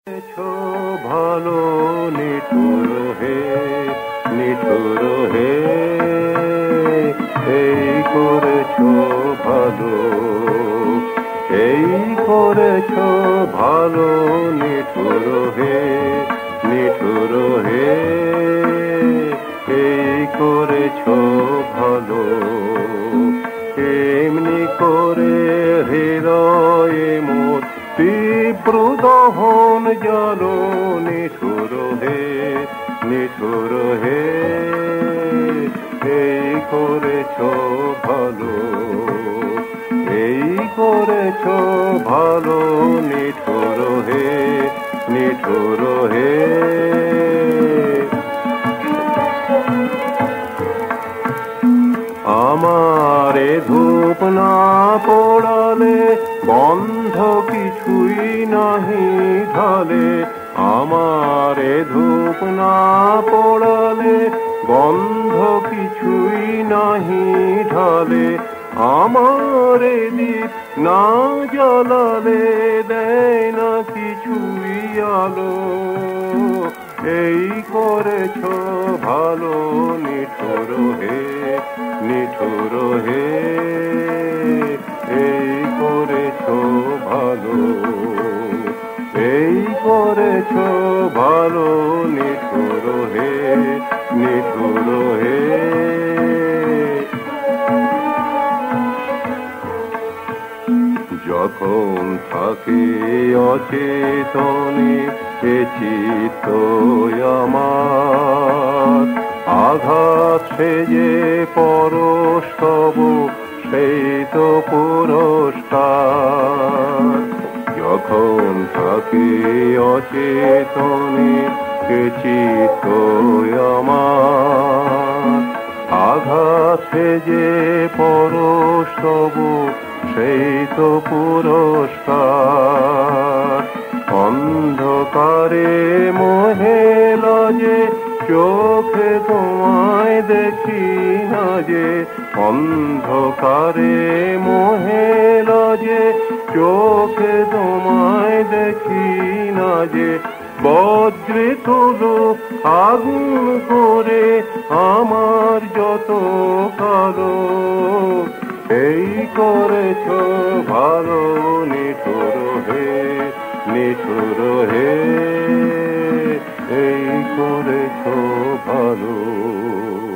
ছো ভালো নিঠুর হে, নিঠুর হে, এই করেছো ভালো, এই করেছো ভালো নিঠুর হে, নিঠুর হে, এই করেছো ভালো। এমনি করে হৃদয়ে মোর তীব্র দহন জল, নিঠুর হে, নিঠুর হে, এই করেছো ভালো, এই করেছো ভালো নিঠুর হে, নিঠুর হে। আমারে ধূপ না পোড়ালে গন্ধ কিছুই নাহি ঢালে, আমারে ধূপ না পোড়ালে গন্ধ কিছুই নাহি ঢালে, আমারে দীপ না জ্বালালে দেয় না কিছুই আলো, এই করেছো ভালো নিঠুর হে, নিঠুর হে, এই করেছো ভালো, এই করেছো ভালো নিঠুর হে, নিঠুর হে। যখন থাকি অচেতনে এ চিত্ত আমার, আঘাত সেজে পরশ তব সেই তো পুরস্কার। যখন থাকি অচেতনে এ চিত্ত আমার, আঘাত সেজে পরশ তব সেই তো পুরস্কার। অন্ধকারে মোহে লজে চোখে তোমায় দেখি না যে, অন্ধকারে মোহে লজে চোখে তোমায় দেখি না যে, বজ্রে তোলো আগুন করে আমার যত কালো, এই করেছো ভালো নিঠুর হে, নিঠুর হে, এই করেছো ভালো।